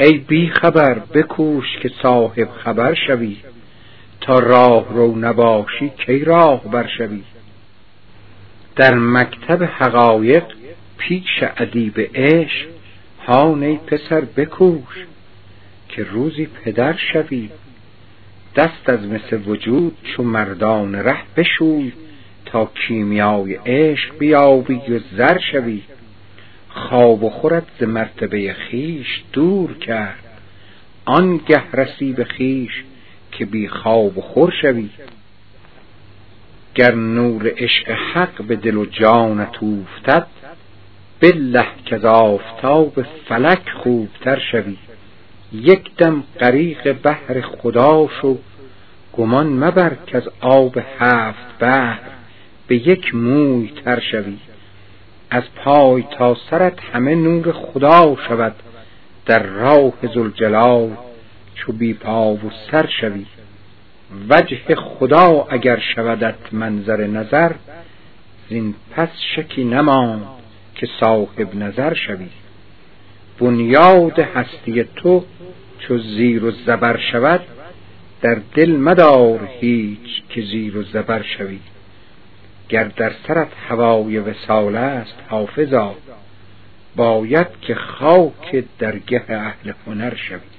ای بی خبر بکوش که صاحب خبر شوی، تا راه رو نباشی کی راه بر شوی. در مکتب حقایق پیش ادیب عشق، هان ای پسر بکوش که روزی پدر شوی. دست از مس وجود چو مردان ره بشوی، تا کیمیای عشق بیابی و زر شوی. خواب و خورت ز مرتبه خویش دور کرد، آنگه رسی به خویش که بی خواب و خور شوی. گر نور عشق حق به دل و جانت اوفتد، بالله کز آفتاب فلک خوبتر شوی. یک دم غریق بحر خدا شو، گمان مبر کز آب هفت بحر به یک موی تر شوی. از پای تا سرت همه نور خدا شود، در راه ذوالجلال چو بی پا و سر شوی. وجه خدا اگر شودت منظر نظر، زین پس شکی نماند که صاحب نظر شوی. بنیاد هستی تو چو زیر و زبر شود، در دل مدار هیچ که زیر و زبر شوی. گر در سرت هوای وصال است حافظا، باید که خاک درگه اهل هنر شوی.